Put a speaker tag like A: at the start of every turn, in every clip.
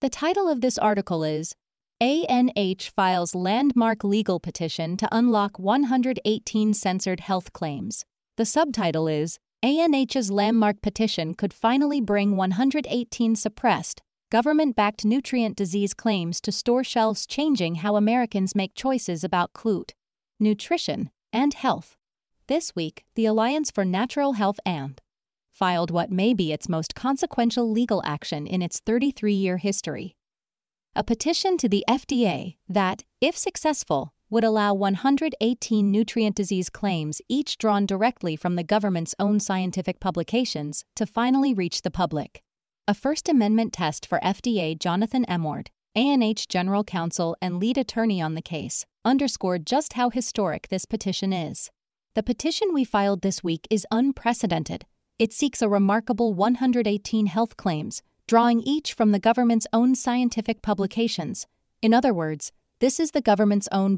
A: The title of this article is ANH Files Landmark Legal Petition to Unlock 118 Censored Health Claims. The subtitle is ANH's Landmark Petition Could Finally Bring 118 Suppressed, Government-Backed Nutrient Disease Claims to Store Shelves, Changing How Americans Make Choices About Gluten, Nutrition, and Health. This week, the Alliance for Natural Health ANH filed what may be its most consequential legal action in its 33-year history. A petition to the FDA that, if successful, would allow 118 nutrient disease claims, each drawn directly from the government's own scientific publications, to finally reach the public. A First Amendment test for FDA Jonathan Emord, ANH General Counsel and lead attorney on the case, underscored just how historic this petition is. The petition we filed this week is unprecedented. It seeks a remarkable 118 health claims, drawing each from the government's own scientific publications. In other words, this is the government's own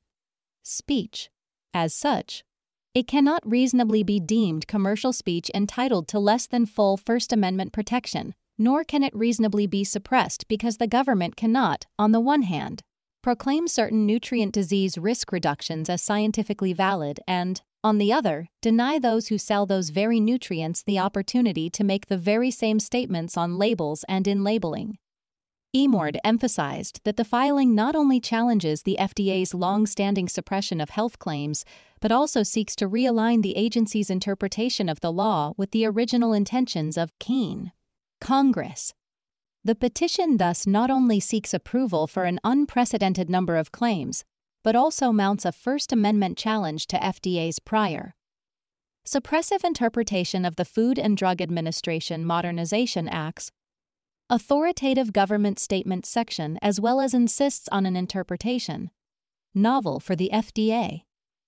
A: speech. As such, it cannot reasonably be deemed commercial speech entitled to less than full First Amendment protection, nor can it reasonably be suppressed because the government cannot, on the one hand, proclaim certain nutrient disease risk reductions as scientifically valid and, on the other, deny those who sell those very nutrients the opportunity to make the very same statements on labels and in labeling. Emord emphasized that the filing not only challenges the FDA's long-standing suppression of health claims, but also seeks to realign the agency's interpretation of the law with the original intentions of Congress. The petition thus not only seeks approval for an unprecedented number of claims, but also mounts a First Amendment challenge to FDA's prior suppressive interpretation of the Food and Drug Administration Modernization Act's authoritative government statement section, as well as insists on an interpretation, novel for the FDA,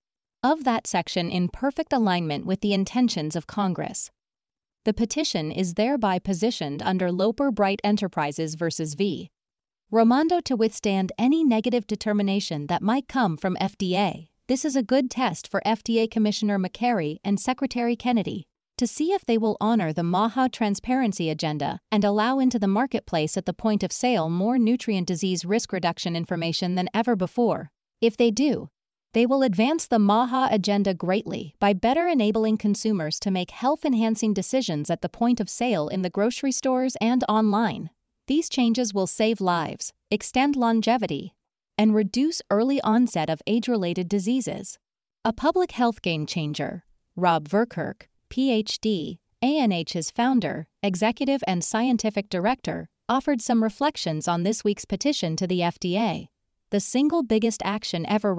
A: of that section in perfect alignment with the intentions of Congress. The petition is thereby positioned under Loper Bright Enterprises v. v. Raimondo to withstand any negative determination that might come from FDA. This is a good test for FDA Commissioner McCary and Secretary Kennedy to see if they will honor the MAHA transparency agenda and allow into the marketplace at the point of sale more nutrient disease risk reduction information than ever before. If they do, they will advance the MAHA agenda greatly by better enabling consumers to make health-enhancing decisions at the point of sale in the grocery stores and online. These changes will save lives, extend longevity, and reduce early onset of age-related diseases. A public health game-changer, Rob Verkerk, Ph.D., ANH's founder, executive and scientific director, offered some reflections on this week's petition to the FDA, the single biggest action ever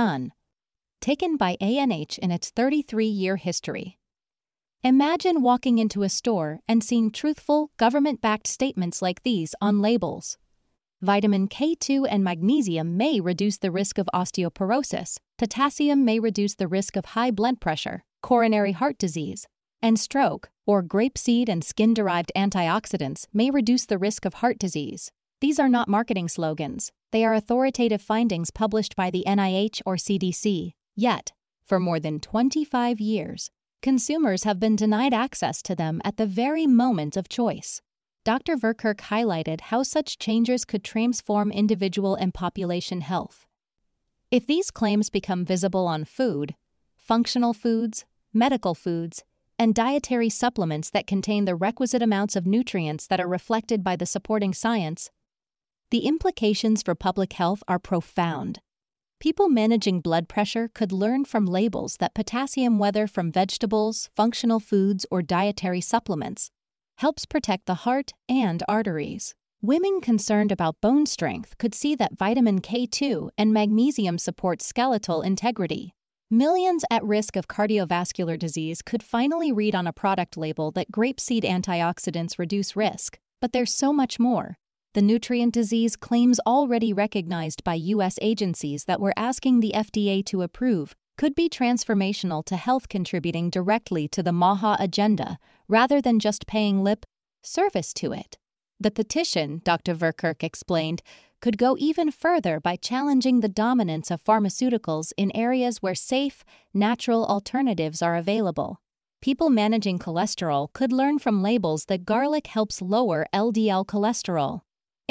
A: taken by ANH in its 33-year history. Imagine walking into a store and seeing truthful, government-backed statements like these on labels. Vitamin K2 and magnesium may reduce the risk of osteoporosis. Potassium may reduce the risk of high blood pressure, coronary heart disease, and stroke, or grapeseed and skin-derived antioxidants may reduce the risk of heart disease. These are not marketing slogans. They are authoritative findings published by the NIH or CDC. Yet, for more than 25 years, consumers have been denied access to them at the very moment of choice. Dr. Verkerk highlighted how such changes could transform individual and population health. If these claims become visible on food, functional foods, medical foods, and dietary supplements that contain the requisite amounts of nutrients that are reflected by the supporting science, the implications for public health are profound. People managing blood pressure could learn from labels that potassium, whether from vegetables, functional foods, or dietary supplements, helps protect the heart and arteries. Women concerned about bone strength could see that vitamin K2 and magnesium support skeletal integrity. Millions at risk of cardiovascular disease could finally read on a product label that grapeseed antioxidants reduce risk. But there's so much more. The nutrient disease claims already recognized by U.S. agencies that we're asking the FDA to approve could be transformational to health, contributing directly to the MAHA agenda rather than just paying lip service to it. The petition, Dr. Verkerk explained, could go even further by challenging the dominance of pharmaceuticals in areas where safe, natural alternatives are available. People managing cholesterol could learn from labels that garlic helps lower LDL cholesterol.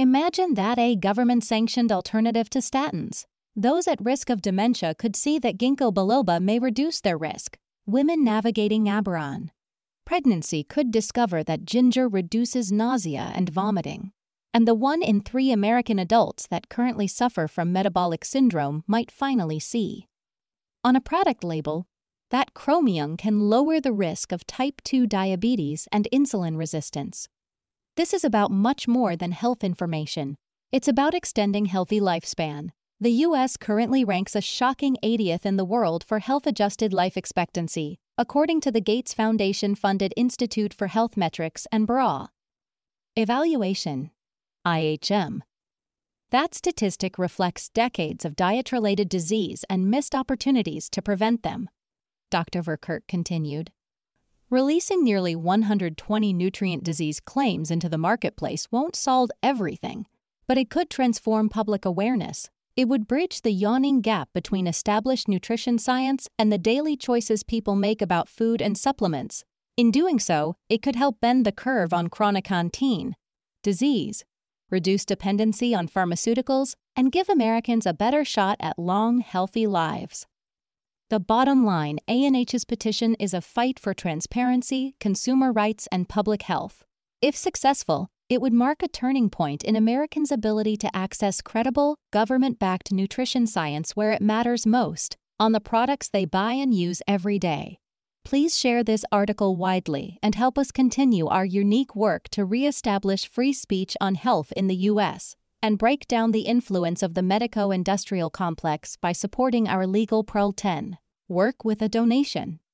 A: Imagine that, a government-sanctioned alternative to statins. Those at risk of dementia could see that ginkgo biloba may reduce their risk. Women navigating Aberon. Pregnancy could discover that ginger reduces nausea and vomiting. And the 1 in 3 American adults that currently suffer from metabolic syndrome might finally see. On a product label, that chromium can lower the risk of type 2 diabetes and insulin resistance. This is about much more than health information. It's about extending healthy lifespan. The U.S. currently ranks a shocking 80th in the world for health-adjusted life expectancy, according to the Gates Foundation-funded Institute for Health Metrics and BRA. Evaluation. IHM. That statistic reflects decades of diet-related disease and missed opportunities to prevent them. Dr. Verkerk continued. Releasing nearly 120 nutrient disease claims into the marketplace won't solve everything, but it could transform public awareness. It would bridge the yawning gap between established nutrition science and the daily choices people make about food and supplements. In doing so, it could help bend the curve on chronic disease, reduce dependency on pharmaceuticals, and give Americans a better shot at long, healthy lives. The bottom line, ANH's petition is a fight for transparency, consumer rights, and public health. If successful, it would mark a turning point in Americans' ability to access credible, government-backed nutrition science where it matters most, on the products they buy and use every day. Please share this article widely and help us continue our unique work to reestablish free speech on health in the U.S. and break down the influence of the medico-industrial complex by supporting our legal Prol 10. Work with a donation.